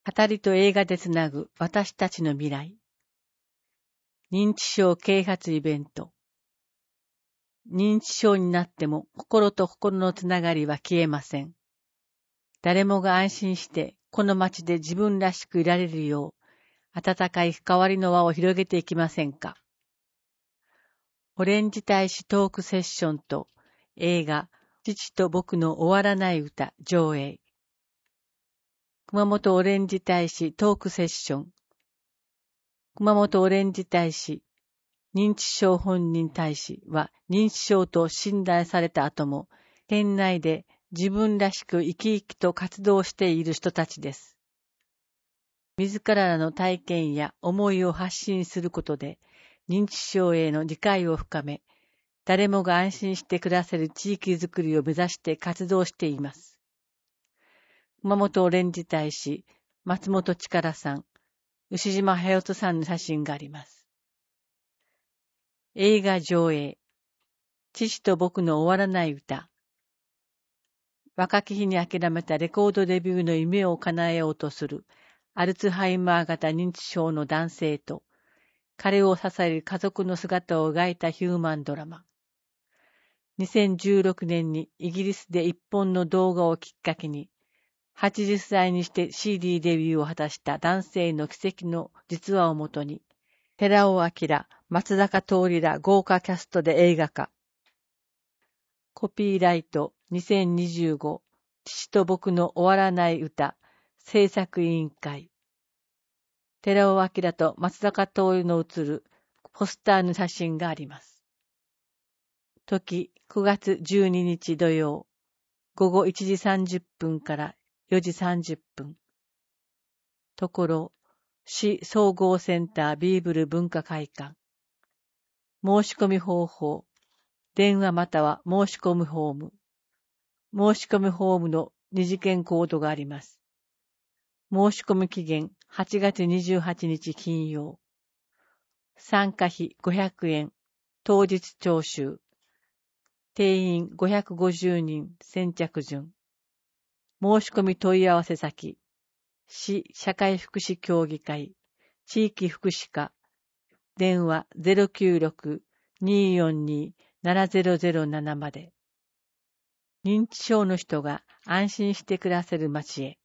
語りと映画でつなぐ私たちの未来。認知症啓発イベント。認知症になっても心と心のつながりは消えません。誰もが安心してこの街で自分らしくいられるよう、温かい関わりの輪を広げていきませんか。オレンジ大使トークセッションと映画父と僕の終わらない歌上映。熊本オレンジ大使トークセッション。熊本オレンジ大使認知症本人大使は認知症と診断された後も県内で自分らしく生き生きと活動している人たちです。自らの体験や思いを発信することで認知症への理解を深め、誰もが安心して暮らせる地域づくりを目指して活動しています。熊本オレンジ大使松本力さん、牛島隼人さんの写真があります。映画上映、父と僕の終わらない歌。若き日に諦めたレコードデビューの夢を叶えようとするアルツハイマー型認知症の男性と、彼を支える家族の姿を描いたヒューマンドラマ。2016年にイギリスで一本の動画をきっかけに、80歳にして CD デビューを果たした男性の奇跡の実話をもとに、寺尾明、松坂桃李ら豪華キャストで映画化。コピーライト2025父と僕の終わらない歌制作委員会。寺尾明と松坂桃李の写るポスターの写真があります。時9月12日土曜、午後1時30分から4時30分。ところ、市総合センタービーブル文化会館。申し込み方法、電話または申し込みフォーム。申し込みフォームの二次元コードがあります。申し込み期限8月28日金曜。参加費500円、当日徴収。定員550人先着順。申し込み問い合わせ先。市社会福祉協議会、地域福祉課、電話096-242-7007まで。認知症の人が安心して暮らせる街へ。